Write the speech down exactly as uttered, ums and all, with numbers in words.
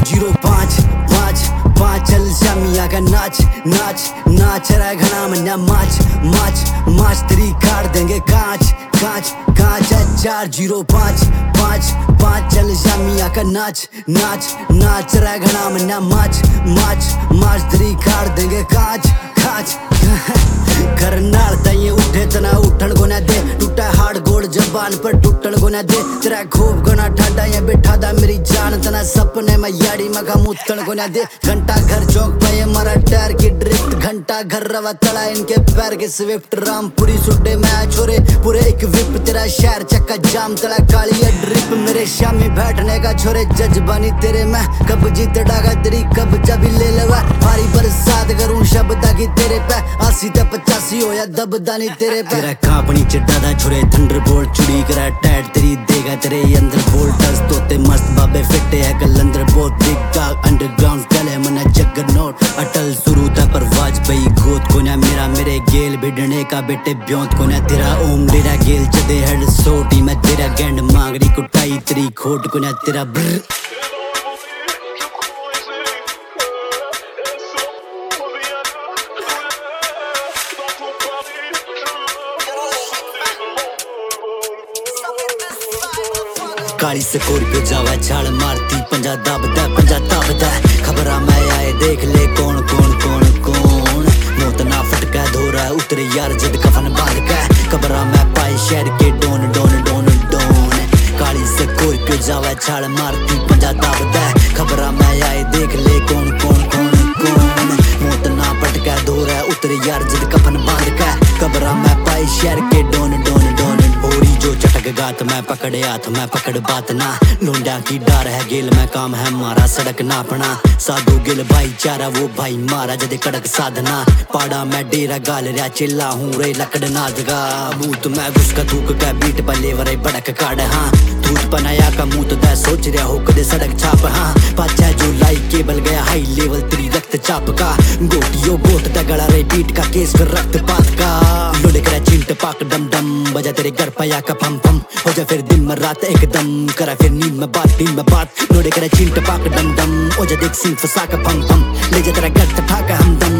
zero पाँच पाँच पाँच चल शामिया का नाच नाच नाच रहा है घना मन्या माच माच माच तेरी काट देंगे कांच कांच कांच है चार जीरो पाँच पाँच पाँच चल शामिया का नाच नाच नाच रहा है घना मन्या माच माच माच तेरी काट देंगे कांच कांच घर नाल ताइए उठे तना उठन को ना दे टूटा हाड़ गोड़ जबान पर टूटन को ना दे तेरा खूब गना ठाडा या बैठा दा मेरी जान तना सपने में याड़ी मगा मुतन को ना दे घंटा घर चौक पे मारा टायर की ड्रिफ्ट घंटा घर रवा तड़ा इनके पैर के स्विफ्ट रामपुरी सुड्डे मैं छोरे पूरे एक विप तेरा शहर चक्का जाम तड़ा काली ड्रिप मेरे शामी बैठने का छोरे जज्बानी तेरे मैं कब जीत डागा तेरी कब जब ले लेवा भारी बरसात करूं शब्द की तेरे पे अस्सी ते पचासी होया दबदा नहीं तेरे पे तेरा कांपनी चिड्डा दा छोरे थंडरबोल्ट चुड़ी करा टैट तेरी देगा तेरे अंदर वोल्टस तोते मस्त बाबे फिटे है कलंदर बहुत बिग डॉग अंडरग्राउंड कले मना जगरनॉट अटल शुरू था पर वाजपेयी गोद को ना मेरा मेरे गेल भिड़ने का बेटे ब्योंत को ना तेरा ओम डेरा गेल जदे हेड सोटी मैं तेरा गैंड मांगरी कुटाई तेरी खोट को ना तेरा ब्र काली स्कॉर्पियो जावा छाल मारती पंजा दबदा पंजा दबदा खबरा मैं आए देख ले कौन कौन कौन कौन मौत ना फटका धोरा उतरे यार जद कफन बांध का खबरा मैं पाए शहर के डोन डोन डोन डोन काली स्कॉर्पियो जावा छाल मारती पंजा दबदा खबरा मैं आए देख ले कौन कौन कौन कौन मौत ना फटका धोरा उतरे यार जद कफन बांध का खबरा मैं पाए शहर के डोन डोन डोन होरी जो चटक गात मैं पकड़े हाथ मैं पकड़ बात ना लोंडा की डर है गेल में काम है मारा सड़क ना अपना साधु गिल भाईचारा वो भाई मारा जदे कड़क साधना पाड़ा मैं डेरा गाल रहा चिल्ला हूँ रे लकड़ नादगा बूत मैं घुसका थूक का बीट बले वरे बड़क काड़ हाँ दूध बनाया का मुंह तो दै सोच रहा हो कदे सड़क छाप हाँ पाचा जो लाई केबल गया हाई लेवल तेरी रक्त चाप का गोटियो गोट दा गला रे बीट का केस कर रक्त पात का लोडे करा चिंट पाक डम डम बजा तेरे घर पाया का पम पम हो जा फिर दिन में रात एकदम करा फिर नींद में बात दिन में बात लोडे करा चिंट पाक डम डम हो जा देख सिंह फसा का पम पम ले जा तेरा घर तठा का हमदम